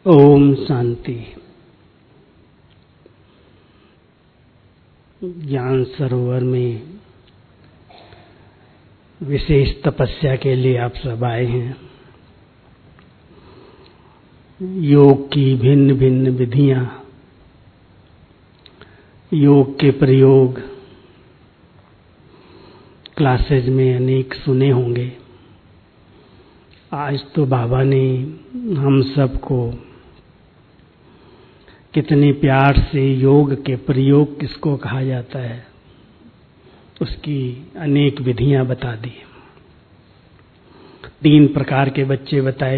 ओम शांति। ज्ञान सरोवर में विशेष तपस्या के लिए आप सब आए हैं। योग की भिन्न भिन्न विधियां, योग के प्रयोग क्लासेज में अनेक सुने होंगे। आज तो बाबा ने हम सबको कितने प्यार से योग के प्रयोग किसको कहा जाता है उसकी अनेक विधियां बता दी। 3 प्रकार के बच्चे बताए।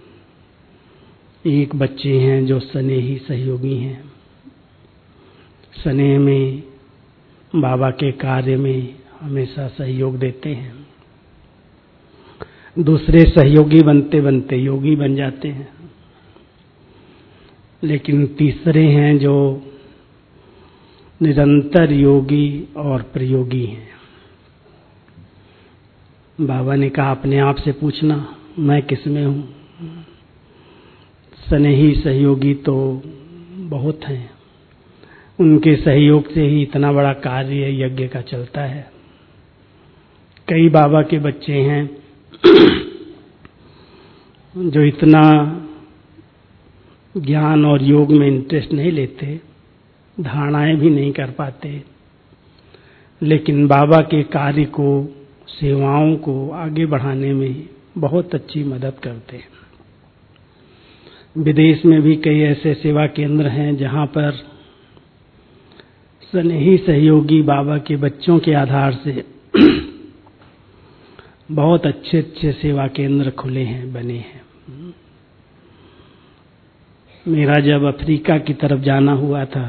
एक बच्चे हैं जो स्नेही सहयोगी हैं, स्नेह में बाबा के कार्य में हमेशा सहयोग देते हैं। दूसरे सहयोगी बनते बनते योगी बन जाते हैं। लेकिन तीसरे हैं जो निरंतर योगी और प्रयोगी हैं। बाबा ने कहा अपने आप से पूछना, मैं किस में हूं? स्नेही सहयोगी तो बहुत हैं, उनके सहयोग से ही इतना बड़ा कार्य यज्ञ का चलता है। कई बाबा के बच्चे हैं जो इतना ज्ञान और योग में इंटरेस्ट नहीं लेते, धारणाएं भी नहीं कर पाते, लेकिन बाबा के कार्य को, सेवाओं को आगे बढ़ाने में बहुत अच्छी मदद करते हैं। विदेश में भी कई ऐसे सेवा केंद्र हैं जहां पर स्नेही सहयोगी बाबा के बच्चों के आधार से बहुत अच्छे अच्छे सेवा केंद्र खुले हैं, बने हैं। मेरा जब अफ्रीका की तरफ जाना हुआ था,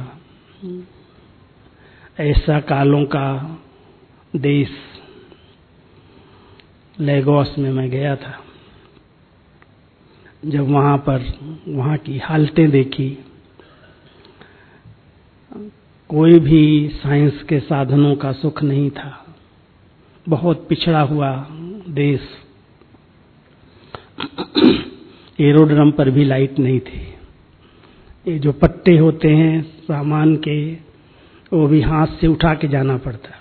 ऐसा कालों का देश लेगोस में मैं गया था। जब वहां की हालतें देखी, कोई भी साइंस के साधनों का सुख नहीं था, बहुत पिछड़ा हुआ देश। एरोड्रम पर भी लाइट नहीं थी। ये जो पट्टे होते हैं सामान के, वो भी हाथ से उठा के जाना पड़ता।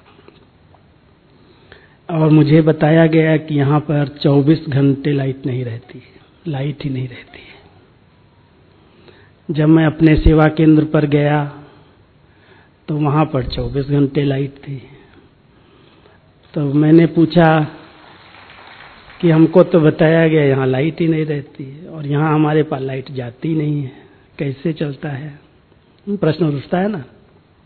और मुझे बताया गया कि यहाँ पर 24 घंटे लाइट नहीं रहती, लाइट ही नहीं रहती है। जब मैं अपने सेवा केंद्र पर गया तो वहाँ पर 24 घंटे लाइट थी। तो मैंने पूछा कि हमको तो बताया गया यहाँ लाइट ही नहीं रहती है और यहाँ हमारे पास लाइट जाती नहीं है, कैसे चलता है? प्रश्न उठता है ना।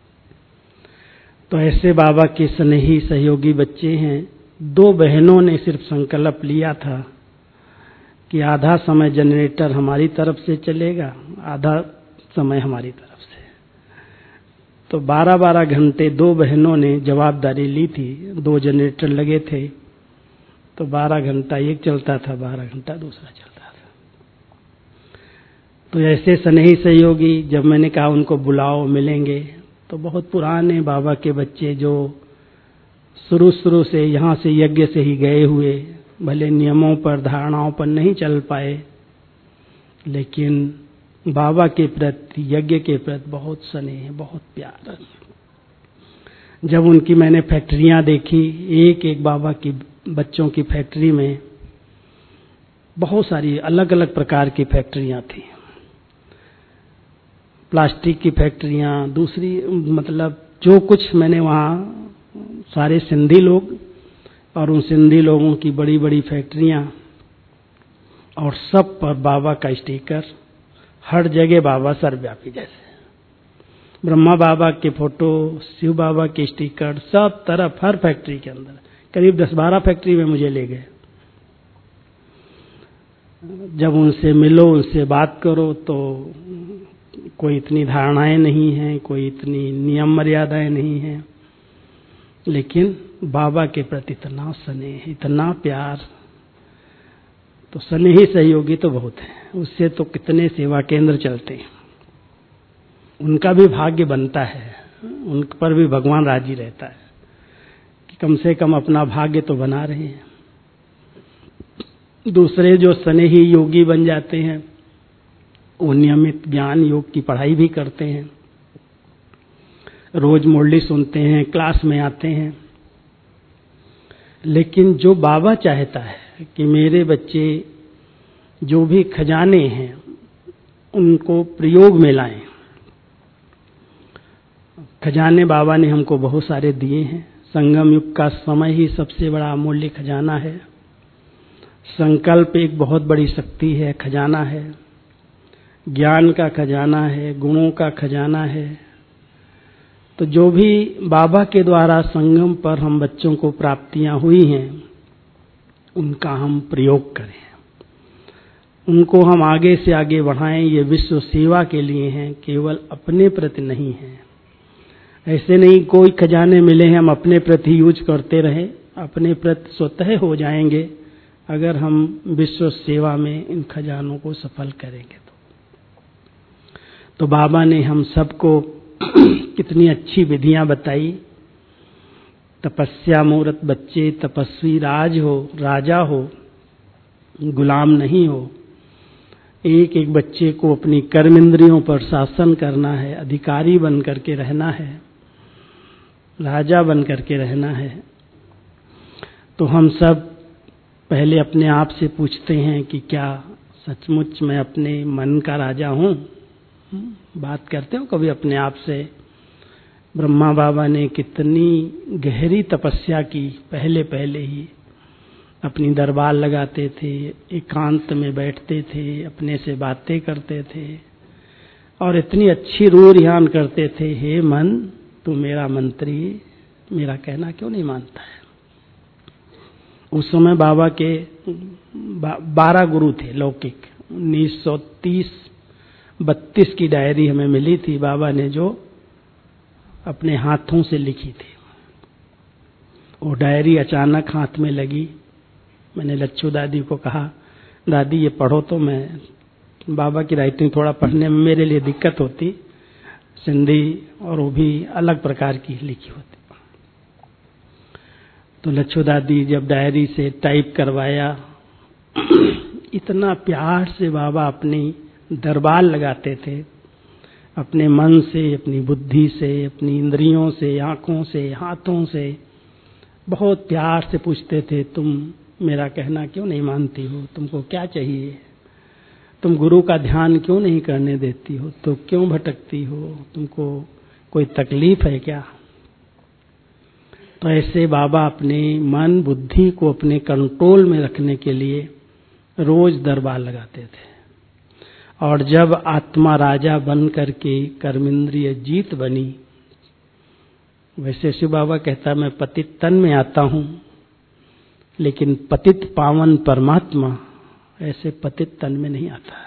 तो ऐसे बाबा के स्नेही सहयोगी बच्चे हैं। 2 बहनों ने सिर्फ संकल्प लिया था कि आधा समय जनरेटर हमारी तरफ से चलेगा, आधा समय हमारी तरफ से। तो 12-12 घंटे 2 बहनों ने जवाबदारी ली थी। 2 जनरेटर लगे थे, तो 12 घंटा एक चलता था, 12 घंटा दूसरा चलता था। तो ऐसे स्नेही सहयोगी, जब मैंने कहा उनको बुलाओ, मिलेंगे, तो बहुत पुराने बाबा के बच्चे जो शुरू से यहाँ से यज्ञ से ही गए हुए, भले नियमों पर, धारणाओं पर नहीं चल पाए, लेकिन बाबा के प्रति, यज्ञ के प्रति बहुत स्नेह, बहुत प्यार। जब उनकी मैंने फैक्ट्रियां देखी, एक एक बाबा की बच्चों की फैक्ट्री में बहुत सारी अलग अलग प्रकार की फैक्ट्रियां थी। प्लास्टिक की फैक्ट्रियां, दूसरी, मतलब जो कुछ मैंने वहाँ, सारे सिंधी लोग और उन सिंधी लोगों की बड़ी बड़ी फैक्ट्रियां, और सब पर बाबा का स्टिकर, हर जगह बाबा सर्वव्यापी। जैसे ब्रह्मा बाबा के फोटो, शिव बाबा के स्टिकर, सब तरफ, हर फैक्ट्री के अंदर। करीब 10-12 फैक्ट्री में मुझे ले गए। जब उनसे मिलो, उनसे बात करो, तो कोई इतनी धारणाएं नहीं हैं, कोई इतनी नियम मर्यादाएं नहीं हैं, लेकिन बाबा के प्रति इतना स्नेह, इतना प्यार। तो स्नेही सहयोगी तो बहुत है, उससे तो कितने सेवा केंद्र चलते हैं। उनका भी भाग्य बनता है, उन पर भी भगवान राजी रहता है कि कम से कम अपना भाग्य तो बना रहे हैं। दूसरे जो स्नेही योगी बन जाते हैं, वो नियमित ज्ञान योग की पढ़ाई भी करते हैं, रोज मुरली सुनते हैं, क्लास में आते हैं। लेकिन जो बाबा चाहता है कि मेरे बच्चे जो भी खजाने हैं उनको प्रयोग में लाएं। खजाने बाबा ने हमको बहुत सारे दिए हैं। संगम युग का समय ही सबसे बड़ा अमूल्य खजाना है। संकल्प एक बहुत बड़ी शक्ति है, खजाना है। ज्ञान का खजाना है, गुणों का खजाना है। तो जो भी बाबा के द्वारा संगम पर हम बच्चों को प्राप्तियां हुई हैं उनका हम प्रयोग करें, उनको हम आगे से आगे बढ़ाएं। ये विश्व सेवा के लिए हैं, केवल अपने प्रति नहीं है। ऐसे नहीं कोई खजाने मिले हैं हम अपने प्रति यूज करते रहें, अपने प्रति स्वतः हो जाएंगे अगर हम विश्व सेवा में इन खजानों को सफल करेंगे। तो बाबा ने हम सबको कितनी अच्छी विधियां बताई। तपस्या मूर्त बच्चे तपस्वी राजा हो, गुलाम नहीं हो। एक एक बच्चे को अपनी कर्म इंद्रियों पर शासन करना है, अधिकारी बन करके रहना है, राजा बन करके रहना है। तो हम सब पहले अपने आप से पूछते हैं कि क्या सचमुच मैं अपने मन का राजा हूं? बात करते हो कभी अपने आप से? ब्रह्मा बाबा ने कितनी गहरी तपस्या की, पहले पहले ही अपनी दरबार लगाते थे, एकांत में बैठते थे, अपने से बातें करते थे और इतनी अच्छी रूह रिहान करते थे, हे मन तू मेरा मंत्री, मेरा कहना क्यों नहीं मानता है? उस समय बाबा के 12 गुरु थे लौकिक। 1930-32 की डायरी हमें मिली थी, बाबा ने जो अपने हाथों से लिखी थी। वो डायरी अचानक हाथ में लगी। मैंने लच्छू दादी को कहा, दादी ये पढ़ो। तो मैं बाबा की राइटिंग थोड़ा पढ़ने में मेरे लिए दिक्कत होती, सिंधी और वो भी अलग प्रकार की लिखी होती। तो लच्छू दादी जब डायरी से टाइप करवाया, इतना प्यार से बाबा अपनी दरबार लगाते थे, अपने मन से, अपनी बुद्धि से, अपनी इंद्रियों से, आंखों से, हाथों से बहुत प्यार से पूछते थे, तुम मेरा कहना क्यों नहीं मानती हो? तुमको क्या चाहिए? तुम गुरु का ध्यान क्यों नहीं करने देती हो? तो क्यों भटकती हो? तुमको कोई तकलीफ है क्या? तो ऐसे बाबा अपने मन बुद्धि को अपने कंट्रोल में रखने के लिए रोज दरबार लगाते थे। और जब आत्मा राजा बन करके कर्मेंद्रिय जीत बनी, वैसे शिव बाबा कहता मैं पतित तन में आता हूं, लेकिन पतित पावन परमात्मा ऐसे पतित तन में नहीं आता,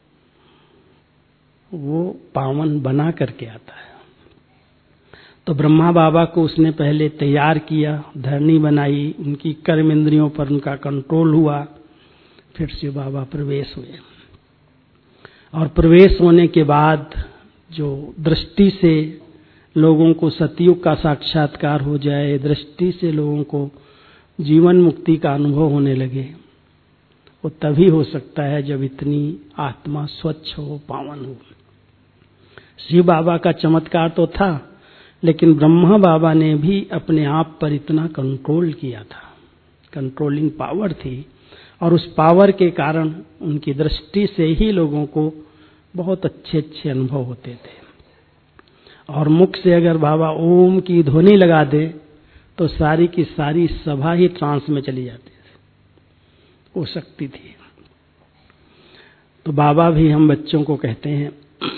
वो पावन बना करके आता है। तो ब्रह्मा बाबा को उसने पहले तैयार किया, धरनी बनाई, उनकी कर्म इंद्रियों पर उनका कंट्रोल हुआ, फिर शिव बाबा प्रवेश हुए। और प्रवेश होने के बाद जो दृष्टि से लोगों को सतयुग का साक्षात्कार हो जाए, दृष्टि से लोगों को जीवन मुक्ति का अनुभव होने लगे, वो तभी हो सकता है जब इतनी आत्मा स्वच्छ हो, पावन हो। शिव बाबा का चमत्कार तो था, लेकिन ब्रह्मा बाबा ने भी अपने आप पर इतना कंट्रोल किया था, कंट्रोलिंग पावर थी। और उस पावर के कारण उनकी दृष्टि से ही लोगों को बहुत अच्छे अच्छे अनुभव होते थे। और मुख से अगर बाबा ओम की ध्वनि लगा दे तो सारी की सारी सभा ही ट्रांस में चली जाती थी, वो शक्ति थी। तो बाबा भी हम बच्चों को कहते हैं,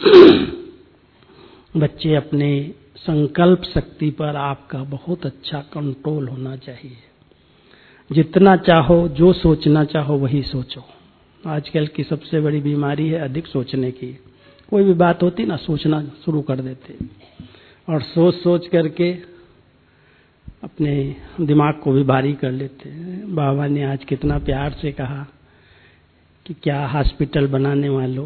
बच्चे अपने संकल्प शक्ति पर आपका बहुत अच्छा कंट्रोल होना चाहिए। जितना चाहो, जो सोचना चाहो वही सोचो। आजकल की सबसे बड़ी बीमारी है अधिक सोचने की। कोई भी बात होती ना, सोचना शुरू कर देते और सोच सोच करके अपने दिमाग को भी भारी कर लेते हैं। बाबा ने आज कितना प्यार से कहा कि क्या हॉस्पिटल बनाने वालों,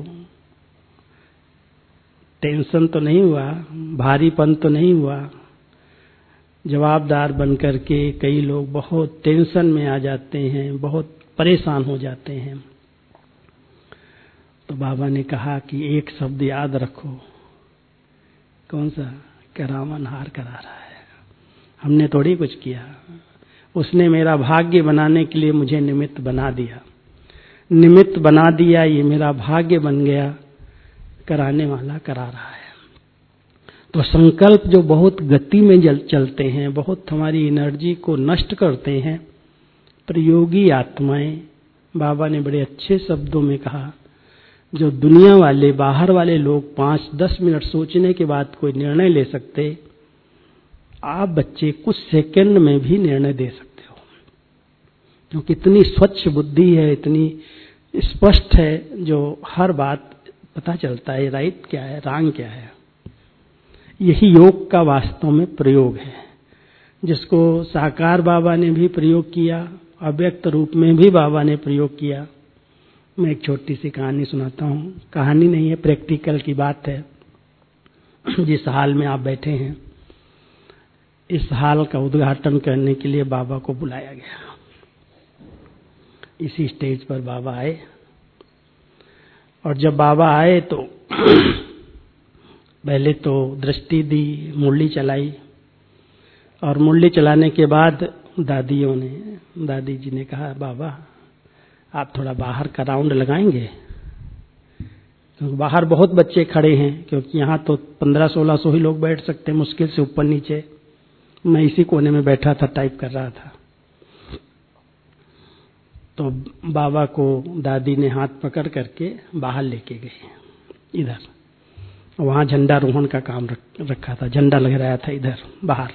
टेंशन तो नहीं हुआ, भारीपन तो नहीं हुआ? जवाबदार बन करके कई लोग बहुत टेंशन में आ जाते हैं, बहुत परेशान हो जाते हैं। तो बाबा ने कहा कि एक शब्द याद रखो। कौन सा? कि रावण हार करा रहा है, हमने थोड़ी कुछ किया, उसने मेरा भाग्य बनाने के लिए मुझे निमित्त बना दिया, निमित्त बना दिया, ये मेरा भाग्य बन गया, कराने वाला करा रहा है। तो संकल्प जो बहुत गति में चलते हैं, बहुत हमारी एनर्जी को नष्ट करते हैं, प्रयोगी आत्माएं, बाबा ने बड़े अच्छे शब्दों में कहा, जो दुनिया वाले, बाहर वाले लोग 5-10 मिनट सोचने के बाद कोई निर्णय ले सकते, आप बच्चे कुछ सेकंड में भी निर्णय दे सकते हो, क्योंकि इतनी स्वच्छ बुद्धि है, इतनी स्पष्ट है, जो हर बात पता चलता है, राइट क्या है, रॉन्ग क्या है। यही योग का वास्तव में प्रयोग है, जिसको साकार बाबा ने भी प्रयोग किया, अव्यक्त रूप में भी बाबा ने प्रयोग किया। मैं एक छोटी सी कहानी सुनाता हूँ, कहानी नहीं है, प्रैक्टिकल की बात है। जिस हाल में आप बैठे हैं, इस हाल का उद्घाटन करने के लिए बाबा को बुलाया गया। इसी स्टेज पर बाबा आए, और जब बाबा आए तो पहले तो दृष्टि दी, मुरली चलाई, और मुरली चलाने के बाद दादी जी ने कहा, बाबा आप थोड़ा बाहर का राउंड लगाएंगे, क्योंकि बाहर बहुत बच्चे खड़े हैं, क्योंकि यहाँ तो 1500-1600 ही लोग बैठ सकते हैं, मुश्किल से ऊपर नीचे। मैं इसी कोने में बैठा था, टाइप कर रहा था। तो बाबा को दादी ने हाथ पकड़ करके बाहर लेके गए इधर, वहां झंडारोहण का काम रखा था, झंडा लग रहा था इधर बाहर।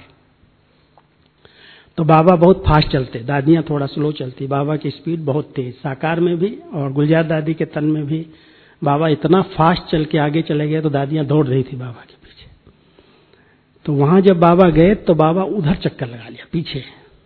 तो बाबा बहुत फास्ट चलते, दादियां थोड़ा स्लो चलती, बाबा की स्पीड बहुत तेज, साकार में भी और गुलजार दादी के तन में भी। बाबा इतना फास्ट चल के आगे चले गए तो दादियां दौड़ रही थी बाबा के पीछे। तो वहां जब बाबा गए तो बाबा उधर चक्कर लगा लिया पीछे,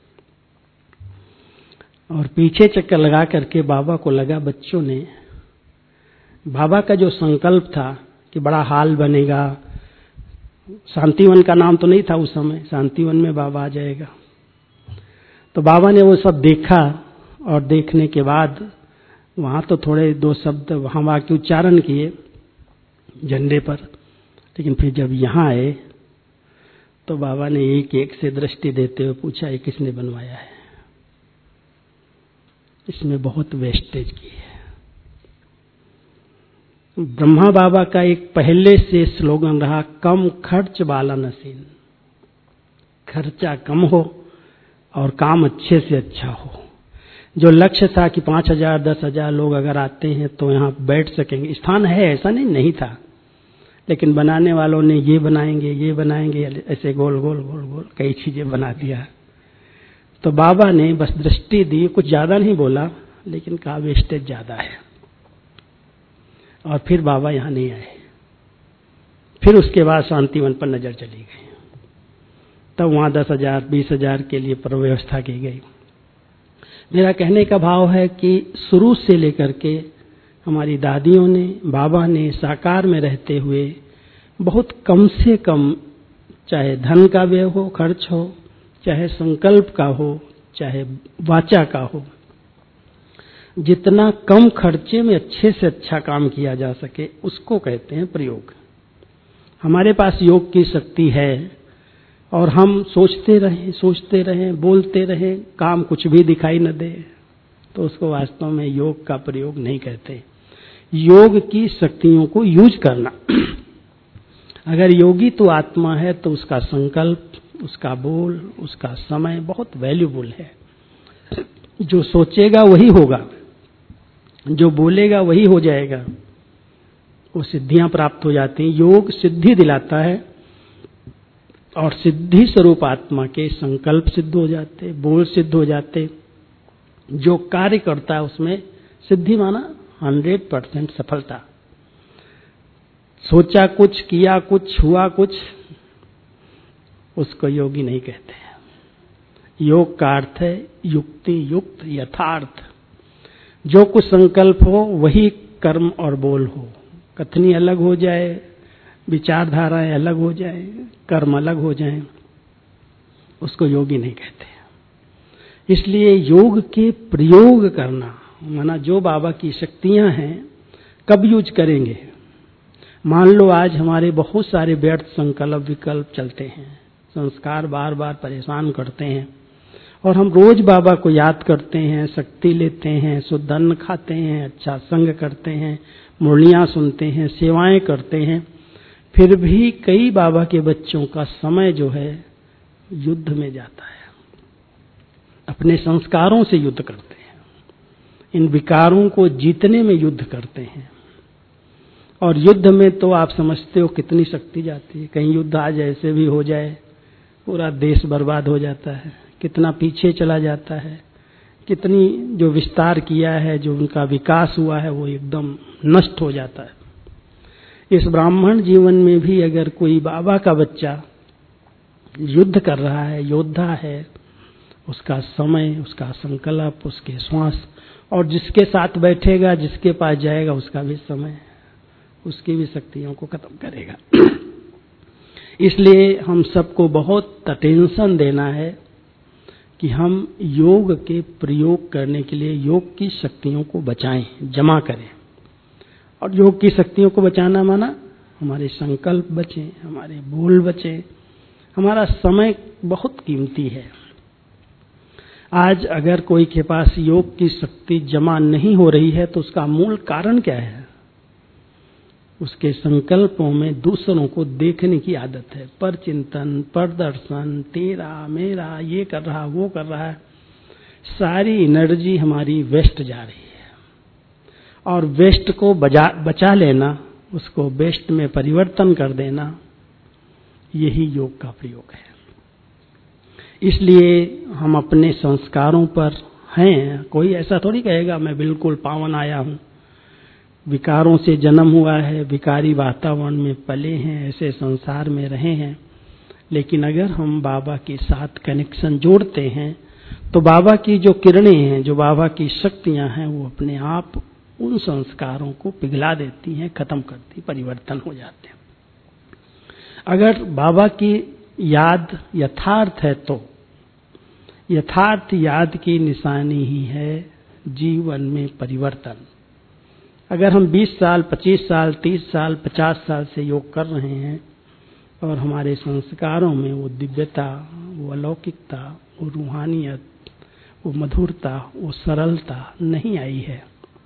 और पीछे चक्कर लगा करके बाबा को लगा, बच्चों ने, बाबा का जो संकल्प था कि बड़ा हाल बनेगा, शांतिवन का नाम तो नहीं था उस समय, शांतिवन में बाबा आ जाएगा। तो बाबा ने वो सब देखा, और देखने के बाद वहां तो थोड़े 2 शब्द वहां के उच्चारण किए झंडे पर, लेकिन फिर जब यहाँ आए तो बाबा ने एक एक से दृष्टि देते हुए पूछा, ये किसने बनवाया है? इसमें बहुत वेस्टेज की है। ब्रह्मा बाबा का एक पहले से स्लोगन रहा, कम खर्च वाला नसीन, खर्चा कम हो और काम अच्छे से अच्छा हो। जो लक्ष्य था कि 5000 10,000 लोग अगर आते हैं तो यहाँ बैठ सकेंगे, स्थान है, ऐसा नहीं था, लेकिन बनाने वालों ने ये बनाएंगे, ऐसे गोल गोल गोल गोल कई चीजें बना दिया। तो बाबा ने बस दृष्टि दी, कुछ ज्यादा नहीं बोला, लेकिन कहा वेस्टेज ज्यादा है, और फिर बाबा यहाँ नहीं आए। फिर उसके बाद शांतिवन पर नजर चली गई, तब वहां 10,000 20,000 के लिए व्यवस्था की गई। मेरा कहने का भाव है कि शुरू से लेकर के हमारी दादियों ने, बाबा ने साकार में रहते हुए बहुत कम से कम, चाहे धन का व्यय हो, खर्च हो, चाहे संकल्प का हो, चाहे वाचा का हो, जितना कम खर्चे में अच्छे से अच्छा काम किया जा सके उसको कहते हैं प्रयोग। हमारे पास योग की शक्ति है, और हम सोचते रहें, बोलते रहें, काम कुछ भी दिखाई न दे, तो उसको वास्तव में योग का प्रयोग नहीं कहते। योग की शक्तियों को यूज करना। अगर योगी तो आत्मा है तो उसका संकल्प, उसका बोल, उसका समय बहुत वैल्यूबल है। जो सोचेगा वही होगा, जो बोलेगा वही हो जाएगा, वो सिद्धियां प्राप्त हो जाती हैं। योग सिद्धि दिलाता है, और सिद्धि स्वरूप आत्मा के संकल्प सिद्ध हो जाते, बोल सिद्ध हो जाते, जो कार्य करता है उसमें सिद्धि माना 100% सफलता। सोचा कुछ, किया कुछ, हुआ कुछ, उसको योगी नहीं कहते हैं। योग का अर्थ है युक्ति युक्त यथार्थ। जो कुछ संकल्प हो वही कर्म और बोल हो, कथनी अलग हो जाए, विचारधाराएं अलग हो जाए, कर्म अलग हो जाए, उसको योगी नहीं कहते। इसलिए योग के प्रयोग करना माना जो बाबा की शक्तियां हैं, कब यूज करेंगे? मान लो आज हमारे बहुत सारे व्यर्थ संकल्प विकल्प चलते हैं, संस्कार बार बार परेशान करते हैं, और हम रोज बाबा को याद करते हैं, शक्ति लेते हैं, शुद्ध अन्न खाते हैं, अच्छा संग करते हैं, मुरलियां सुनते हैं, सेवाएं करते हैं, फिर भी कई बाबा के बच्चों का समय जो है युद्ध में जाता है, अपने संस्कारों से युद्ध करते हैं, इन विकारों को जीतने में युद्ध करते हैं। और युद्ध में तो आप समझते हो कितनी शक्ति जाती है। कहीं युद्ध आज ऐसे भी हो जाए, पूरा देश बर्बाद हो जाता है, कितना पीछे चला जाता है, कितनी जो विस्तार किया है, जो उनका विकास हुआ है, वो एकदम नष्ट हो जाता है। इस ब्राह्मण जीवन में भी अगर कोई बाबा का बच्चा युद्ध कर रहा है, योद्धा है, उसका समय, उसका संकल्प, उसके श्वास, और जिसके साथ बैठेगा, जिसके पास जाएगा, उसका भी समय, उसकी भी शक्तियों को खत्म करेगा। इसलिए हम सबको बहुत अटेंशन देना है कि हम योग के प्रयोग करने के लिए योग की शक्तियों को बचाएं, जमा करें। और योग की शक्तियों को बचाना माना हमारे संकल्प बचे, हमारे बोल बचे, हमारा समय बहुत कीमती है। आज अगर कोई के पास योग की शक्ति जमा नहीं हो रही है तो उसका मूल कारण क्या है? उसके संकल्पों में दूसरों को देखने की आदत है, पर चिंतन, पर दर्शन, तेरा मेरा, ये कर रहा, वो कर रहा है। सारी एनर्जी हमारी वेस्ट जा रही है, और वेस्ट को बचा लेना, उसको बेस्ट में परिवर्तन कर देना, यही योग का प्रयोग है। इसलिए हम अपने संस्कारों पर हैं। कोई ऐसा थोड़ी कहेगा मैं बिल्कुल पावन आया हूं, विकारों से जन्म हुआ है, विकारी वातावरण में पले हैं, ऐसे संसार में रहे हैं। लेकिन अगर हम बाबा के साथ कनेक्शन जोड़ते हैं तो बाबा की जो किरणें हैं, जो बाबा की शक्तियां हैं, वो अपने आप उन संस्कारों को पिघला देती हैं, खत्म करती, परिवर्तन हो जाते हैं। अगर बाबा की याद यथार्थ है तो यथार्थ याद की निशानी ही है जीवन में परिवर्तन। अगर हम 20 साल, 25 साल, 30 साल, 50 साल से योग कर रहे हैं और हमारे संस्कारों में वो दिव्यता, वो अलौकिकता, वो रूहानियत, वो मधुरता, वो सरलता नहीं आई है,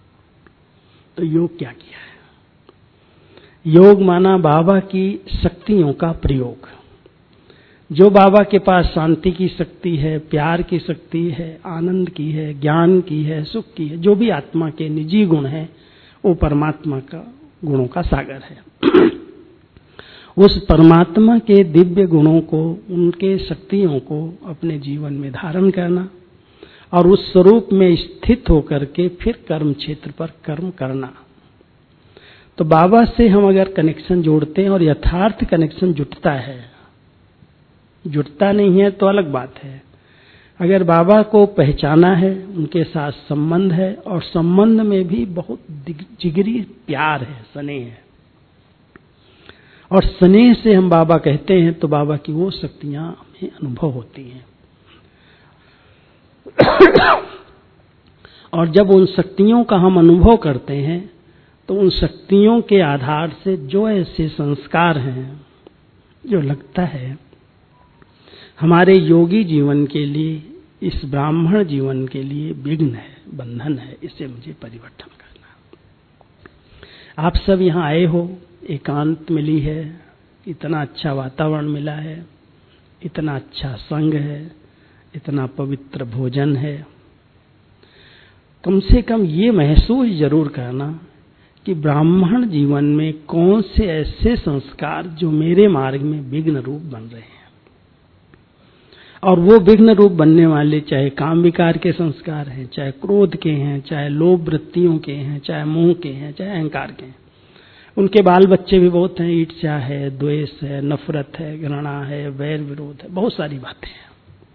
तो योग क्या किया है? योग माना बाबा की शक्तियों का प्रयोग। जो बाबा के पास शांति की शक्ति है, प्यार की शक्ति है, आनंद की है, ज्ञान की है, सुख की है, जो भी आत्मा के निजी गुण है, वो परमात्मा का गुणों का सागर है। उस परमात्मा के दिव्य गुणों को, उनके शक्तियों को अपने जीवन में धारण करना और उस स्वरूप में स्थित होकर के फिर कर्म क्षेत्र पर कर्म करना। तो बाबा से हम अगर कनेक्शन जोड़ते हैं और यथार्थ कनेक्शन जुटता है, जुटता नहीं है तो अलग बात है। अगर बाबा को पहचाना है, उनके साथ संबंध है और संबंध में भी बहुत जिगरी प्यार है, स्नेह है, और स्नेह से हम बाबा कहते हैं तो बाबा की वो शक्तियां हमें अनुभव होती हैं। और जब उन शक्तियों का हम अनुभव करते हैं तो उन शक्तियों के आधार से जो ऐसे संस्कार हैं जो लगता है हमारे योगी जीवन के लिए, इस ब्राह्मण जीवन के लिए विघ्न है, बंधन है, इससे मुझे परिवर्तन करना। आप सब यहाँ आए हो, एकांत मिली है, इतना अच्छा वातावरण मिला है, इतना अच्छा संग है, इतना पवित्र भोजन है। कम से कम ये महसूस जरूर करना कि ब्राह्मण जीवन में कौन से ऐसे संस्कार जो मेरे मार्ग में विघ्न रूप बन रहे हैं। और वो विघ्न रूप बनने वाले चाहे काम विकार के संस्कार हैं, चाहे क्रोध के हैं, चाहे लोभ वृत्तियों के हैं, चाहे मोह के हैं, चाहे अहंकार के हैं। उनके बाल बच्चे भी बहुत हैं, ईर्ष्या है, द्वेष है, नफरत है, घृणा है, वैर विरोध है, बहुत सारी बातें हैं।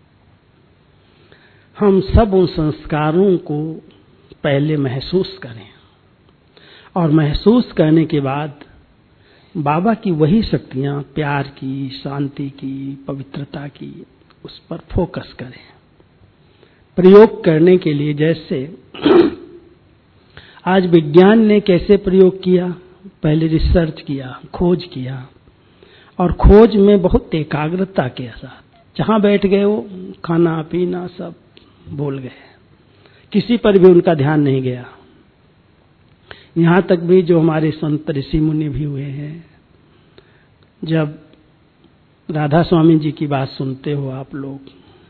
हम सब उन संस्कारों को पहले महसूस करें और महसूस करने के बाद बाबा की वही शक्तियां, प्यार की, शांति की, पवित्रता की, उस पर फोकस करें। प्रयोग करने के लिए जैसे आज विज्ञान ने कैसे प्रयोग किया? पहले रिसर्च किया, खोज किया, और खोज में बहुत एकाग्रता के साथ जहां बैठ गए वो खाना पीना सब भूल गए, किसी पर भी उनका ध्यान नहीं गया। यहां तक भी जो हमारे संत ऋषि मुनि भी हुए हैं, जब राधा स्वामी जी की बात सुनते हो आप लोग,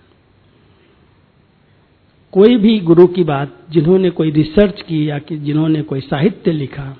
कोई भी गुरु की बात, जिन्होंने कोई रिसर्च की या कि जिन्होंने कोई साहित्य लिखा,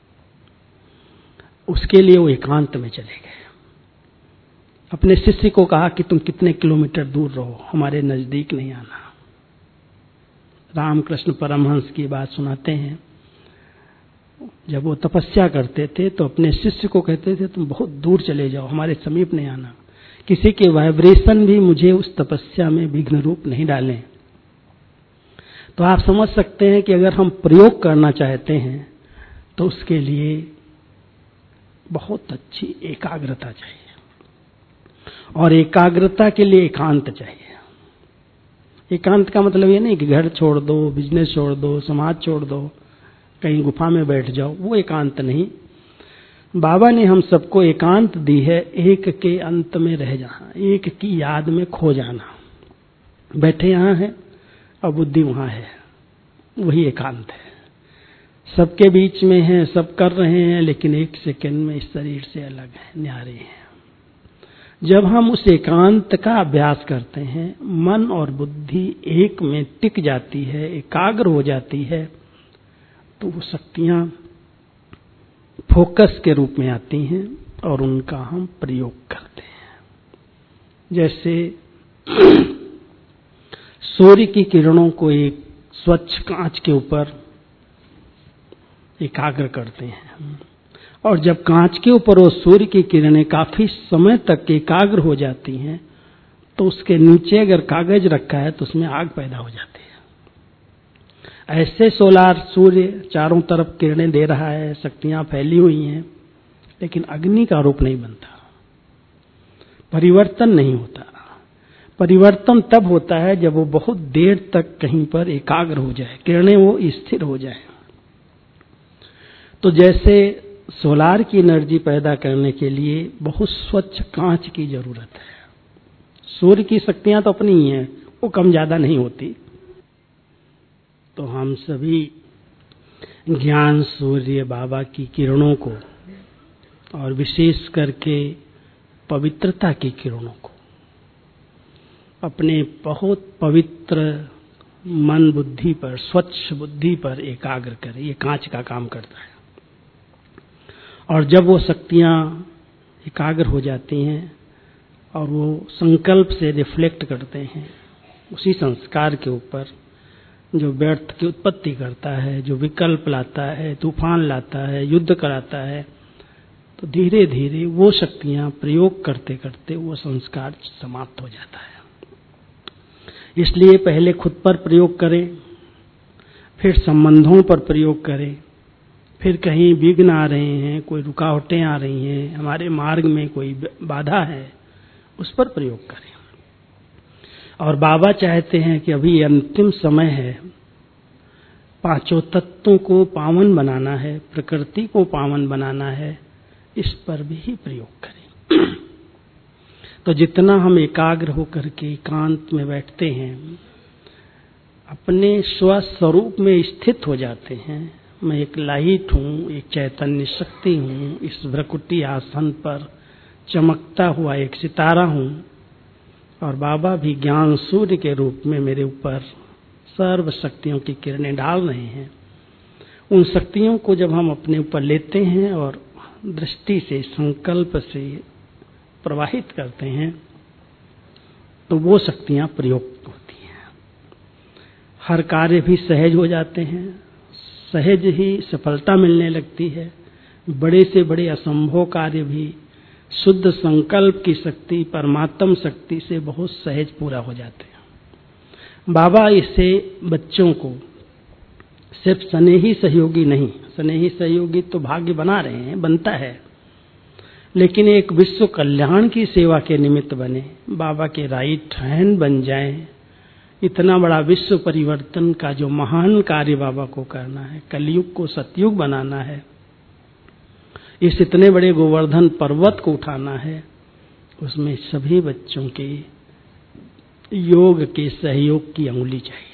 उसके लिए वो एकांत में चले गए। अपने शिष्य को कहा कि तुम कितने किलोमीटर दूर रहो, हमारे नजदीक नहीं आना। रामकृष्ण परमहंस की बात सुनाते हैं, जब वो तपस्या करते थे तो अपने शिष्य को कहते थे तुम बहुत दूर चले जाओ, हमारे समीप नहीं आना, किसी के वाइब्रेशन भी मुझे उस तपस्या में विघ्न रूप नहीं डालें। तो आप समझ सकते हैं कि अगर हम प्रयोग करना चाहते हैं तो उसके लिए बहुत अच्छी एकाग्रता चाहिए, और एकाग्रता के लिए एकांत चाहिए। एकांत का मतलब ये नहीं कि घर छोड़ दो, बिजनेस छोड़ दो, समाज छोड़ दो, कहीं गुफा में बैठ जाओ, वो एकांत नहीं। बाबा ने हम सबको एकांत दी है, एक के अंत में रह जाना, एक की याद में खो जाना। बैठे यहाँ हैं और बुद्धि वहां है, वही एकांत है। सबके बीच में है, सब कर रहे हैं, लेकिन एक सेकंड में इस शरीर से अलग है, न्यारे हैं। जब हम उस एकांत का अभ्यास करते हैं, मन और बुद्धि एक में टिक जाती है, एकाग्र हो जाती है, तो वो शक्तियां फोकस के रूप में आती हैं और उनका हम प्रयोग करते हैं। जैसे सूर्य की किरणों को एक स्वच्छ कांच के ऊपर एकाग्र करते हैं, और जब कांच के ऊपर वो सूर्य की किरणें काफी समय तक एकाग्र हो जाती हैं, तो उसके नीचे अगर कागज रखा है तो उसमें आग पैदा हो जाती है। ऐसे सोलार सूर्य चारों तरफ किरणें दे रहा है, शक्तियां फैली हुई हैं, लेकिन अग्नि का रूप नहीं बनता, परिवर्तन नहीं होता। परिवर्तन तब होता है जब वो बहुत देर तक कहीं पर एकाग्र हो जाए, किरणें वो स्थिर हो जाए। तो जैसे सोलार की एनर्जी पैदा करने के लिए बहुत स्वच्छ कांच की जरूरत है। सूर्य की शक्तियां तो अपनी ही हैं, वो कम ज्यादा नहीं होती। तो हम सभी ज्ञान सूर्य बाबा की किरणों को, और विशेष करके पवित्रता की किरणों को, अपने बहुत पवित्र मन बुद्धि पर, स्वच्छ बुद्धि पर एकाग्र करें। ये कांच का काम करता है। और जब वो शक्तियां एकाग्र हो जाती हैं और वो संकल्प से रिफ्लेक्ट करते हैं उसी संस्कार के ऊपर, जो व्यर्थ की उत्पत्ति करता है, जो विकल्प लाता है, तूफान लाता है, युद्ध कराता है, तो धीरे धीरे वो शक्तियां प्रयोग करते करते वो संस्कार समाप्त हो जाता है। इसलिए पहले खुद पर प्रयोग करें, फिर संबंधों पर प्रयोग करें, फिर कहीं विघ्न आ रहे हैं, कोई रुकावटें आ रही हैं, हमारे मार्ग में कोई बाधा है, उस पर प्रयोग करें। और बाबा चाहते हैं कि अभी अंतिम समय है, पांचों तत्वों को पावन बनाना है, प्रकृति को पावन बनाना है, इस पर भी प्रयोग करें। तो जितना हम एकाग्र होकर के एकांत में बैठते हैं, अपने स्वस्वरूप में स्थित हो जाते हैं। मैं एक लाइट हूँ, एक चैतन्य शक्ति हूँ, इस भ्रकुटी आसन पर चमकता हुआ एक सितारा हूँ, और बाबा भी ज्ञान सूर्य के रूप में मेरे ऊपर सर्व शक्तियों की किरणें डाल रहे हैं। उन शक्तियों को जब हम अपने ऊपर लेते हैं और दृष्टि से, संकल्प से प्रवाहित करते हैं, तो वो शक्तियां प्रयोग होती हैं। हर कार्य भी सहज हो जाते हैं, सहज ही सफलता मिलने लगती है। बड़े से बड़े असंभव कार्य भी शुद्ध संकल्प की शक्ति, परमात्म शक्ति से बहुत सहज पूरा हो जाते हैं। बाबा इससे बच्चों को सिर्फ स्नेही सहयोगी नहीं, स्नेही सहयोगी तो भाग्य बना रहे हैं, बनता है, लेकिन एक विश्व कल्याण की सेवा के निमित्त बने, बाबा के राइट हैंड बन जाएं, इतना बड़ा विश्व परिवर्तन का जो महान कार्य बाबा को करना है, कलयुग को सतयुग बनाना है, इस इतने बड़े गोवर्धन पर्वत को उठाना है, उसमें सभी बच्चों के योग के सहयोग की अंगुली चाहिए,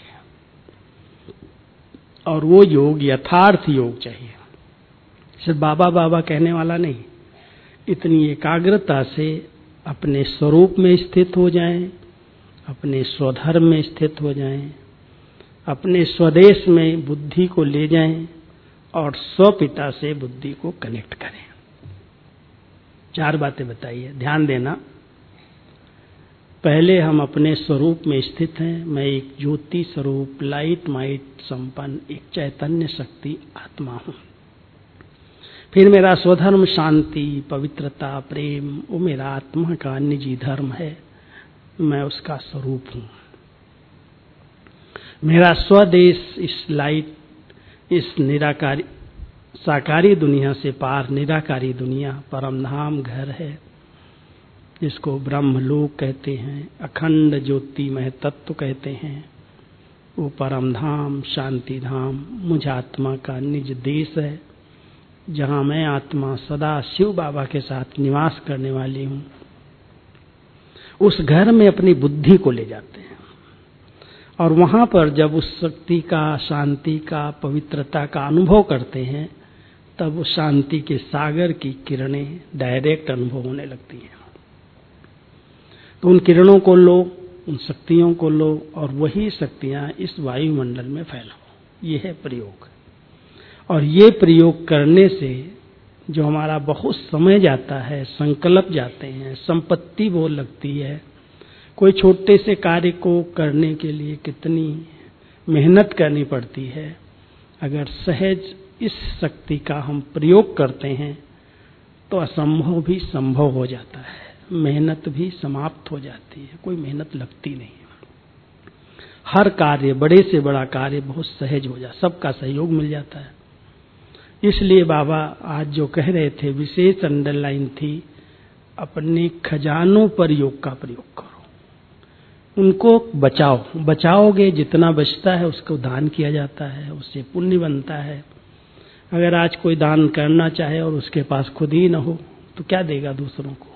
और वो योग यथार्थ योग चाहिए। सिर्फ बाबा बाबा कहने वाला नहीं, इतनी एकाग्रता से अपने स्वरूप में स्थित हो जाएं, अपने स्वधर्म में स्थित हो जाएं, अपने स्वदेश में बुद्धि को ले जाएं और स्वपिता से बुद्धि को कनेक्ट करें। 4 बातें बताइए, ध्यान देना। पहले हम अपने स्वरूप में स्थित हैं। मैं एक ज्योति स्वरूप, लाइट माइट संपन्न एक चैतन्य शक्ति आत्मा हूं। फिर मेरा स्वधर्म शांति, पवित्रता, प्रेम, वो मेरा आत्मा का निजी धर्म है, मैं उसका स्वरूप हूं। मेरा स्वदेश इस लाइट, इस निराकारी साकारी दुनिया से पार निराकारी दुनिया, परमधाम घर है, जिसको ब्रह्मलोक कहते हैं, अखंड ज्योतिमय तत्व कहते हैं। वो परमधाम, शांति धाम मुझ आत्मा का निज देश है, जहां मैं आत्मा सदा शिव बाबा के साथ निवास करने वाली हूं। उस घर में अपनी बुद्धि को ले जाते हैं, और वहां पर जब उस शक्ति का, शांति का, पवित्रता का अनुभव करते हैं, तब उस शांति के सागर की किरणें डायरेक्ट अनुभव होने लगती हैं। तो उन किरणों को लो, उन शक्तियों को लो, और वही शक्तियां इस वायुमंडल में फैलाओ। ये है प्रयोग। और ये प्रयोग करने से जो हमारा बहुत समय जाता है, संकल्प जाते हैं, संपत्ति बहुत लगती है। कोई छोटे से कार्य को करने के लिए कितनी मेहनत करनी पड़ती है, अगर सहज इस शक्ति का हम प्रयोग करते हैं तो असंभव भी संभव हो जाता है, मेहनत भी समाप्त हो जाती है, कोई मेहनत लगती नहीं। हर कार्य, बड़े से बड़ा कार्य बहुत सहज हो जाता, सबका सहयोग मिल जाता है। इसलिए बाबा आज जो कह रहे थे, विशेष अंडरलाइन थी, अपने खजानों पर योग का प्रयोग करो, उनको बचाओ। बचाओगे, जितना बचता है उसको दान किया जाता है, उससे पुण्य बनता है। अगर आज कोई दान करना चाहे और उसके पास खुद ही न हो तो क्या देगा दूसरों को।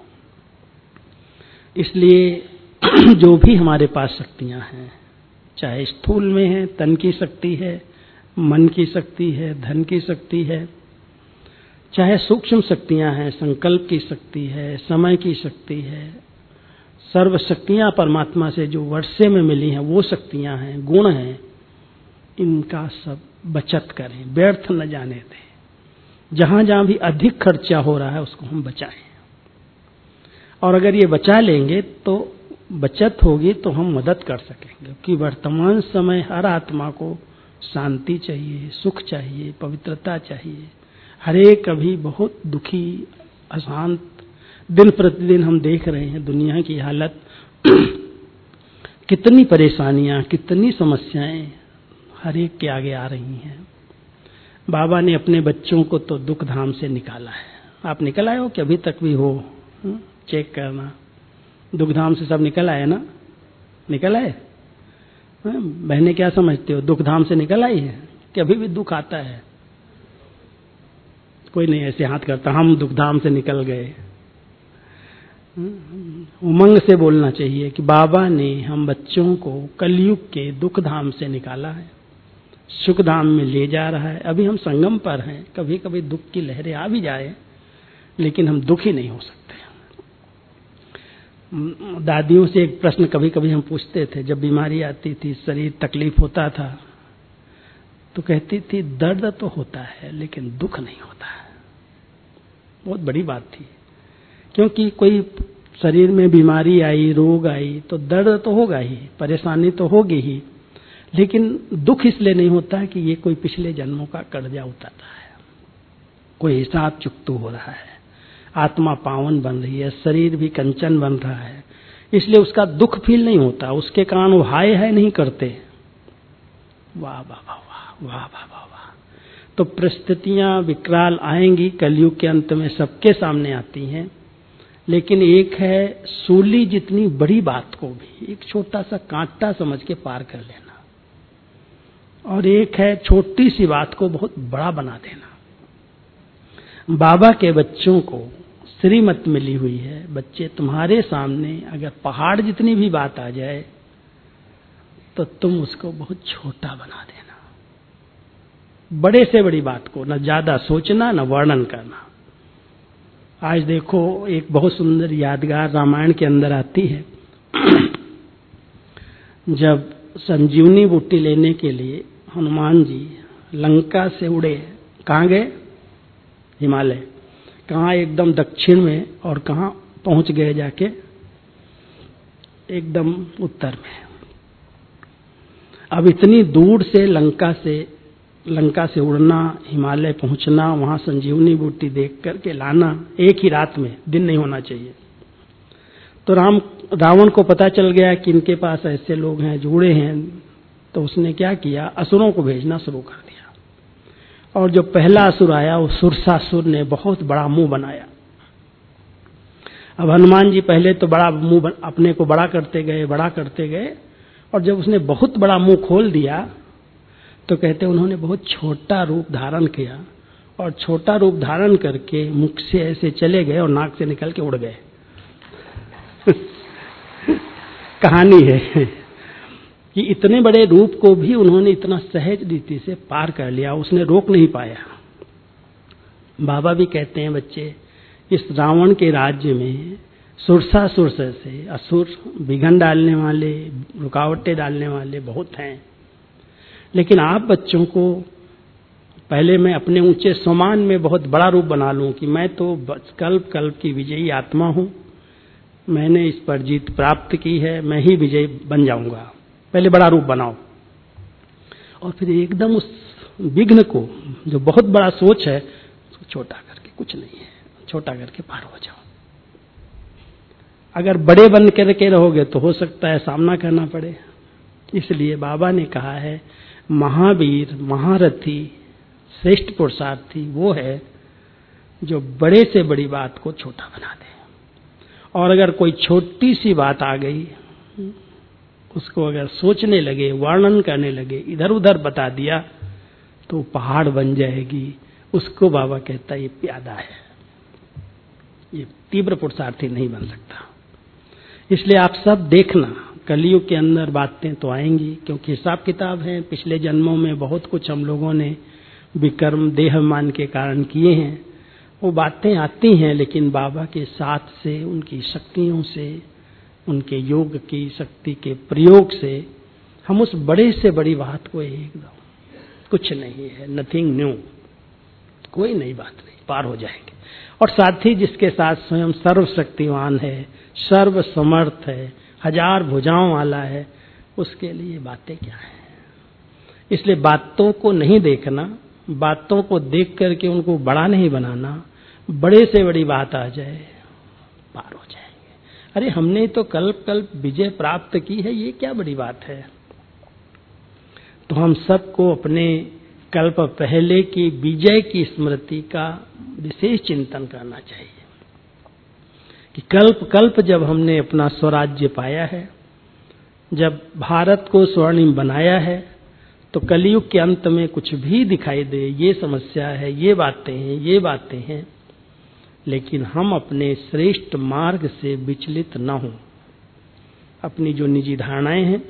इसलिए जो भी हमारे पास शक्तियां हैं, चाहे स्थूल में है, तन की शक्ति है, मन की शक्ति है, धन की शक्ति है, चाहे सूक्ष्म शक्तियां हैं, संकल्प की शक्ति है, समय की शक्ति है, सर्व शक्तियां परमात्मा से जो वर्षे में मिली हैं वो शक्तियां हैं, गुण हैं, इनका सब बचत करें, व्यर्थ न जाने दें। जहां जहां भी अधिक खर्चा हो रहा है उसको हम बचाएं, और अगर ये बचा लेंगे तो बचत होगी तो हम मदद कर सकेंगे। क्योंकि वर्तमान समय हर आत्मा को शांति चाहिए, सुख चाहिए, पवित्रता चाहिए। हर एक अभी बहुत दुखी, अशांत, दिन प्रतिदिन हम देख रहे हैं दुनिया की हालत, कितनी परेशानियां, कितनी समस्याएं हर एक के आगे आ रही हैं। बाबा ने अपने बच्चों को तो दुख धाम से निकाला है। आप निकल आए हो कि अभी तक भी हो? चेक करना, दुख धाम से सब निकल आए ना? निकल आए? बहनें क्या समझते हो, दुख धाम से निकल आई है कि अभी भी दुख आता है? कोई नहीं ऐसे हाथ करता, हम दुख धाम से निकल गए। उमंग से बोलना चाहिए कि बाबा ने हम बच्चों को कलयुग के दुख धाम से निकाला है, सुख धाम में ले जा रहा है। अभी हम संगम पर हैं, कभी कभी दुख की लहरें आ भी जाए, लेकिन हम दुखी नहीं हो सकते। दादियों से एक प्रश्न कभी कभी हम पूछते थे, जब बीमारी आती थी, शरीर तकलीफ होता था, तो कहती थी दर्द तो होता है लेकिन दुख नहीं होता है। बहुत बड़ी बात थी, क्योंकि कोई शरीर में बीमारी आई, रोग आई तो दर्द तो होगा ही, परेशानी तो होगी ही, लेकिन दुख इसलिए नहीं होता है कि ये कोई पिछले जन्मों का कर्जा उतारता है, कोई हिसाब चुकतू हो रहा है, आत्मा पावन बन रही है, शरीर भी कंचन बन रहा है, इसलिए उसका दुख फील नहीं होता। उसके कारण वो हाय हाय नहीं करते, वाह वाह वाह वाह वाह वाह वाह वाह। तो परिस्थितियां विकराल आएंगी, कलयुग के अंत में सबके सामने आती हैं, लेकिन एक है सूली जितनी बड़ी बात को भी एक छोटा सा कांटा समझ के पार कर लेना, और एक है छोटी सी बात को बहुत बड़ा बना देना। बाबा के बच्चों को श्रीमत मिली हुई है, बच्चे तुम्हारे सामने अगर पहाड़ जितनी भी बात आ जाए तो तुम उसको बहुत छोटा बना देना। बड़े से बड़ी बात को न ज्यादा सोचना न वर्णन करना। आज देखो एक बहुत सुंदर यादगार रामायण के अंदर आती है। जब संजीवनी बूटी लेने के लिए हनुमान जी लंका से उड़े, कहाँ गए? हिमालय। कहाँ? एकदम दक्षिण में, और कहाँ पहुंच गए जाके? एकदम उत्तर में। अब इतनी दूर से लंका से उड़ना, हिमालय पहुंचना, वहां संजीवनी बूटी देख करके लाना एक ही रात में, दिन नहीं होना चाहिए। तो रावण को पता चल गया कि इनके पास ऐसे लोग हैं, जुड़े हैं, तो उसने क्या किया? असुरों को भेजना शुरू कर दिया। और जो पहला असुर आया वो सुरसासुर ने बहुत बड़ा मुंह बनाया। अब हनुमान जी पहले तो बड़ा मुंह अपने को बड़ा करते गए, और जब उसने बहुत बड़ा मुंह खोल दिया तो कहते उन्होंने बहुत छोटा रूप धारण किया, और छोटा रूप धारण करके मुख से ऐसे चले गए और नाक से निकल के उड़ गए। कहानी है कि इतने बड़े रूप को भी उन्होंने इतना सहज रीति से पार कर लिया, उसने रोक नहीं पाया। बाबा भी कहते हैं बच्चे, इस रावण के राज्य में सुरसासुर से असुर विघन डालने वाले, रुकावटें डालने वाले बहुत हैं, लेकिन आप बच्चों को पहले मैं अपने ऊंचे समान में बहुत बड़ा रूप बना लूं कि मैं तो कल्प कल्प की विजयी आत्मा हूं, मैंने इस पर जीत प्राप्त की है, मैं ही विजयी बन जाऊंगा। पहले बड़ा रूप बनाओ, और फिर एकदम उस विघ्न को, जो बहुत बड़ा सोच है, उसको छोटा करके, कुछ नहीं है, छोटा करके पार हो जाओ। अगर बड़े बन करके रहोगे तो हो सकता है सामना करना पड़े। इसलिए बाबा ने कहा है महावीर, महारथी, श्रेष्ठ पुरुषार्थी वो है जो बड़े से बड़ी बात को छोटा बना दे। और अगर कोई छोटी सी बात आ गई, उसको अगर सोचने लगे, वर्णन करने लगे, इधर उधर बता दिया, तो पहाड़ बन जाएगी। उसको बाबा कहता है ये प्यादा है, ये तीव्र पुरुषार्थी नहीं बन सकता। इसलिए आप सब देखना, कलयुग के अंदर बातें तो आएंगी, क्योंकि हिसाब किताब है। पिछले जन्मों में बहुत कुछ हम लोगों ने विकर्म देहमान के कारण किए हैं, वो बातें आती हैं, लेकिन बाबा के साथ से, उनकी शक्तियों से, उनके योग की शक्ति के प्रयोग से हम उस बड़े से बड़ी बात को एकदम कुछ नहीं है, नथिंग न्यू, कोई नई बात नहीं, पार हो जाएंगे। और साथ ही जिसके साथ स्वयं सर्वशक्तिवान है, सर्व समर्थ है, हजार भुजाओं वाला है, उसके लिए बातें क्या है। इसलिए बातों को नहीं देखना, बातों को देख करके उनको बड़ा नहीं बनाना। बड़े से बड़ी बात आ जाए, पार हो जाएंगे। अरे हमने तो कल्प विजय प्राप्त की है, ये क्या बड़ी बात है। तो हम सबको अपने कल्प पहले की विजय की स्मृति का विशेष चिंतन करना चाहिए कि कल्प जब हमने अपना स्वराज्य पाया है, जब भारत को स्वर्णिम बनाया है, तो कलयुग के अंत में कुछ भी दिखाई दे, ये समस्या है, ये बातें हैं, लेकिन हम अपने श्रेष्ठ मार्ग से विचलित न हों। अपनी जो निजी धारणाएं हैं,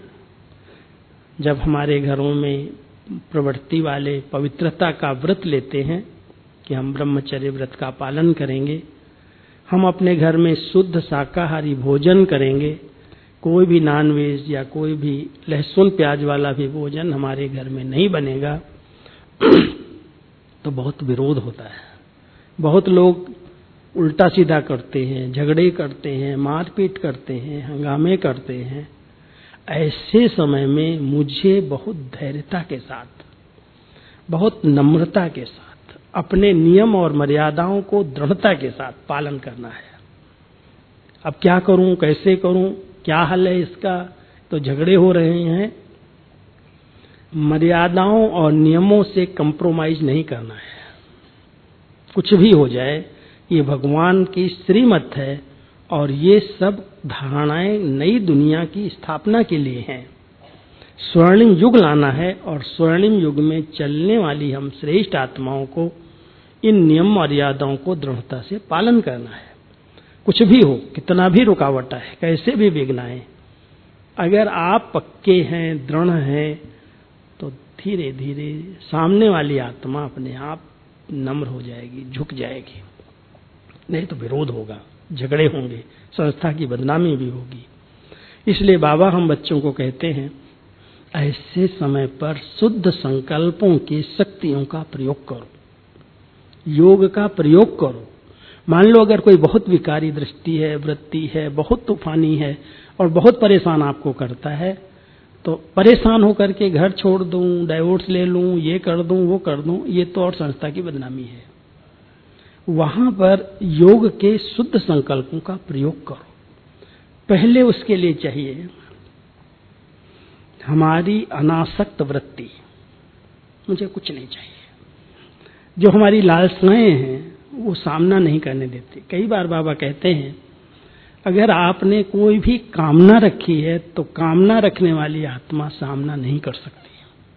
जब हमारे घरों में प्रवृत्ति वाले पवित्रता का व्रत लेते हैं कि हम ब्रह्मचर्य व्रत का पालन करेंगे, हम अपने घर में शुद्ध शाकाहारी भोजन करेंगे, कोई भी नॉनवेज या कोई भी लहसुन प्याज वाला भी भोजन हमारे घर में नहीं बनेगा, तो बहुत विरोध होता है। बहुत लोग उल्टा सीधा करते हैं, झगड़े करते हैं, मारपीट करते हैं, हंगामे करते हैं। ऐसे समय में मुझे बहुत धैर्यता के साथ, बहुत नम्रता के साथ अपने नियम और मर्यादाओं को दृढ़ता के साथ पालन करना है। अब क्या करूं, कैसे करूं, क्या हल है इसका, तो झगड़े हो रहे हैं। मर्यादाओं और नियमों से कंप्रोमाइज नहीं करना है। कुछ भी हो जाए, ये भगवान की श्रीमत है, और ये सब धारणाएं नई दुनिया की स्थापना के लिए हैं। स्वर्णिम युग लाना है और स्वर्णिम युग में चलने वाली हम श्रेष्ठ आत्माओं को इन नियम मर्यादाओं को दृढ़ता से पालन करना है। कुछ भी हो, कितना भी रुकावट है, कैसे भी विघ्न आए, अगर आप पक्के हैं, दृढ़ हैं, तो धीरे धीरे सामने वाली आत्मा अपने आप नम्र हो जाएगी, झुक जाएगी। नहीं तो विरोध होगा, झगड़े होंगे, संस्था की बदनामी भी होगी। इसलिए बाबा हम बच्चों को कहते हैं, ऐसे समय पर शुद्ध संकल्पों की शक्तियों का प्रयोग करो, योग का प्रयोग करो। मान लो अगर कोई बहुत विकारी दृष्टि है, वृत्ति है, बहुत तूफानी है और बहुत परेशान आपको करता है, तो परेशान होकर के घर छोड़ दूं, डाइवोर्स ले लूं, ये कर दूं, वो कर दूं, ये तो और संस्था की बदनामी है। वहां पर योग के शुद्ध संकल्पों का प्रयोग करो। पहले उसके लिए चाहिए हमारी अनासक्त वृत्ति, मुझे कुछ नहीं चाहिए। जो हमारी लालसाएं हैं वो सामना नहीं करने देती। कई बार बाबा कहते हैं, अगर आपने कोई भी कामना रखी है तो कामना रखने वाली आत्मा सामना नहीं कर सकती।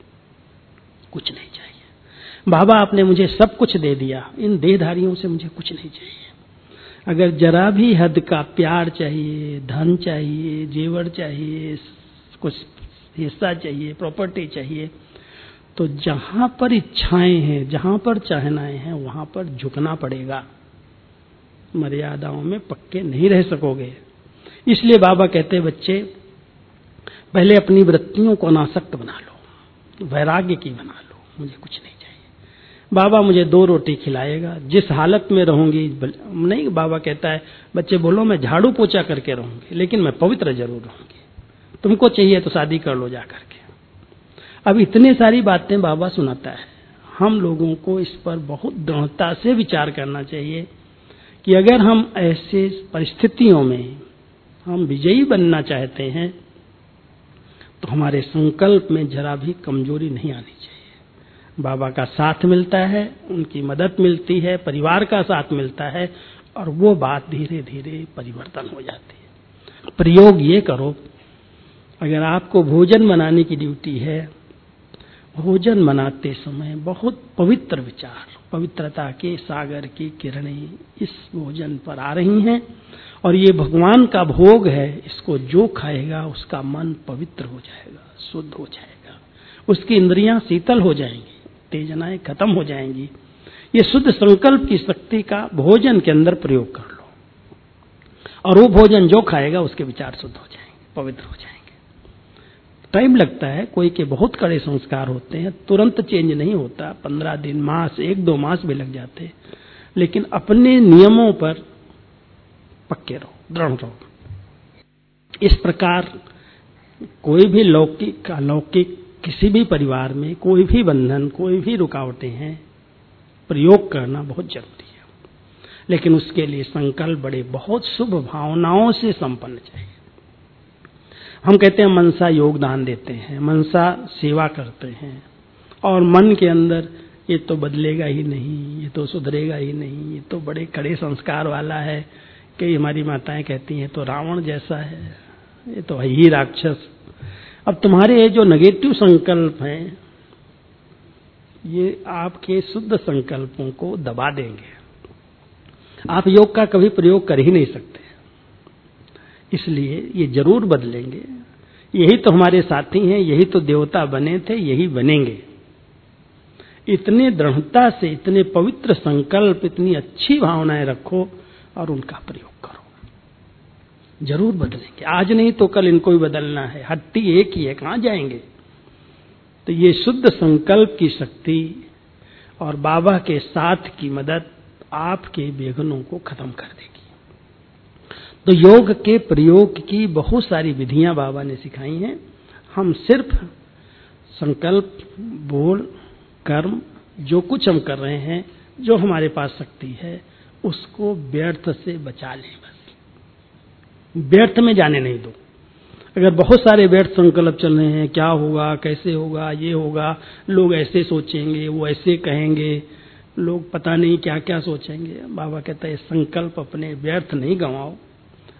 कुछ नहीं चाहिए। बाबा आपने मुझे सब कुछ दे दिया, इन देहधारियों से मुझे कुछ नहीं चाहिए। अगर जरा भी हद का प्यार चाहिए, धन चाहिए, जेवर चाहिए, कुछ हिस्सा चाहिए, प्रॉपर्टी चाहिए, तो जहां पर इच्छाएं हैं, जहां पर चाहनाएं हैं, वहां पर झुकना पड़ेगा। मर्यादाओं में पक्के नहीं रह सकोगे। इसलिए बाबा कहते, बच्चे पहले अपनी वृत्तियों को अनासक्त बना लो, वैराग्य की बना लो। मुझे कुछ नहीं चाहिए। बाबा मुझे 2 रोटी खिलाएगा, जिस हालत में रहूंगी नहीं। बाबा कहता है, बच्चे बोलो मैं झाड़ू पोछा करके रहूंगी, लेकिन मैं पवित्र जरूर रहूंगी। तुमको चाहिए तो शादी कर लो जाकर के। अब इतनी सारी बातें बाबा सुनाता है। हम लोगों को इस पर बहुत दृढ़ता से विचार करना चाहिए कि अगर हम ऐसे परिस्थितियों में हम विजयी बनना चाहते हैं तो हमारे संकल्प में जरा भी कमजोरी नहीं आनी चाहिए। बाबा का साथ मिलता है, उनकी मदद मिलती है, परिवार का साथ मिलता है और वो बात धीरे धीरे परिवर्तन हो जाती है। प्रयोग ये करो, अगर आपको भोजन बनाने की ड्यूटी है, भोजन बनाते समय बहुत पवित्र विचार, पवित्रता के सागर की किरणें इस भोजन पर आ रही हैं और ये भगवान का भोग है। इसको जो खाएगा उसका मन पवित्र हो जाएगा, शुद्ध हो जाएगा, उसकी इंद्रियां शीतल हो जाएंगी, तेजनाएं खत्म हो जाएंगी। ये शुद्ध संकल्प की शक्ति का भोजन के अंदर प्रयोग कर लो और वो भोजन जो खाएगा उसके विचार शुद्ध हो जाएंगे, पवित्र हो जाएंगे। टाइम लगता है, कोई के बहुत कड़े संस्कार होते हैं, तुरंत चेंज नहीं होता, 15 दिन, मास, 1-2 मास भी लग जाते, लेकिन अपने नियमों पर पक्के रहो, दृढ़ रहो। इस प्रकार कोई भी लौकिक अलौकिक किसी भी परिवार में कोई भी बंधन, कोई भी रुकावटें हैं, प्रयोग करना बहुत जरूरी है। लेकिन उसके लिए संकल्प बड़े बहुत शुभ भावनाओं से संपन्न चाहिए। हम कहते हैं मनसा योगदान देते हैं, मनसा सेवा करते हैं और मन के अंदर ये तो बदलेगा ही नहीं, ये तो सुधरेगा ही नहीं, ये तो बड़े कड़े संस्कार वाला है। कई हमारी माताएं कहती हैं तो रावण जैसा है, ये तो है ही राक्षस। अब तुम्हारे ये जो नेगेटिव संकल्प हैं ये आपके शुद्ध संकल्पों को दबा देंगे। आप योग का कभी प्रयोग कर ही नहीं सकते। इसलिए ये जरूर बदलेंगे। यही तो हमारे साथी हैं, यही तो देवता बने थे, यही बनेंगे। इतने दृढ़ता से, इतने पवित्र संकल्प, इतनी अच्छी भावनाएं रखो और उनका प्रयोग करो, जरूर बदलेंगे। आज नहीं तो कल इनको भी बदलना है। हट्टी एक ही है, कहां जाएंगे। तो ये शुद्ध संकल्प की शक्ति और बाबा के साथ की मदद आपके विघ्नों को खत्म कर देगी। तो योग के प्रयोग की बहुत सारी विधियां बाबा ने सिखाई हैं। हम सिर्फ संकल्प, बोल, कर्म, जो कुछ हम कर रहे हैं, जो हमारे पास शक्ति है, उसको व्यर्थ से बचा लें। बस व्यर्थ में जाने नहीं दो। अगर बहुत सारे व्यर्थ संकल्प चल रहे हैं, क्या होगा, कैसे होगा, ये होगा, लोग ऐसे सोचेंगे, वो ऐसे कहेंगे, लोग पता नहीं क्या क्या सोचेंगे। बाबा कहता है संकल्प अपने व्यर्थ नहीं गंवाओ।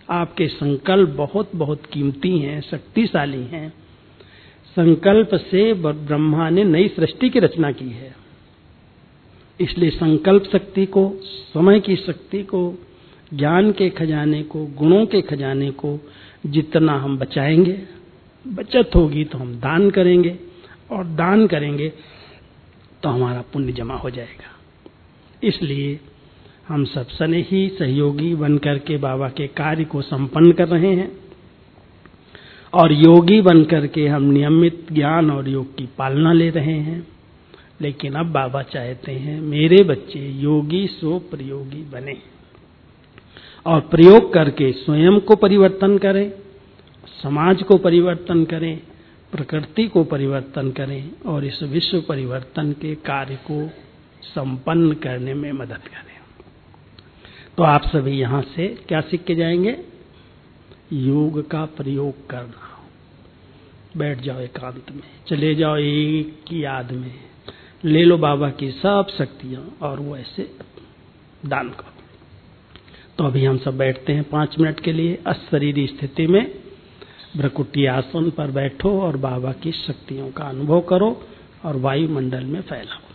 आपके संकल्प बहुत बहुत कीमती हैं, शक्तिशाली हैं। संकल्प से ब्रह्मा ने नई सृष्टि की रचना की है। इसलिए संकल्प शक्ति को, समय की शक्ति को, ज्ञान के खजाने को, गुणों के खजाने को जितना हम बचाएंगे, बचत होगी तो हम दान करेंगे, और दान करेंगे तो हमारा पुण्य जमा हो जाएगा। इसलिए हम सब सने ही सहयोगी बनकर के बाबा के कार्य को संपन्न कर रहे हैं, और योगी बनकर के हम नियमित ज्ञान और योग की पालना ले रहे हैं। लेकिन अब बाबा चाहते हैं मेरे बच्चे योगी सो प्रयोगी बने, और प्रयोग करके स्वयं को परिवर्तन करें, समाज को परिवर्तन करें, प्रकृति को परिवर्तन करें, और इस विश्व परिवर्तन के कार्य को संपन्न करने में मदद करें। तो आप सभी यहाँ से क्या सीख के जाएंगे? योग का प्रयोग करना। बैठ जाओ एकांत में, चले जाओ एक की याद में, ले लो बाबा की सब शक्तियां और वो ऐसे दान करो। तो अभी हम सब बैठते हैं 5 मिनट के लिए अशरीरी स्थिति में। भ्रकुटी आसन पर बैठो और बाबा की शक्तियों का अनुभव करो और वायुमंडल में फैलाओ।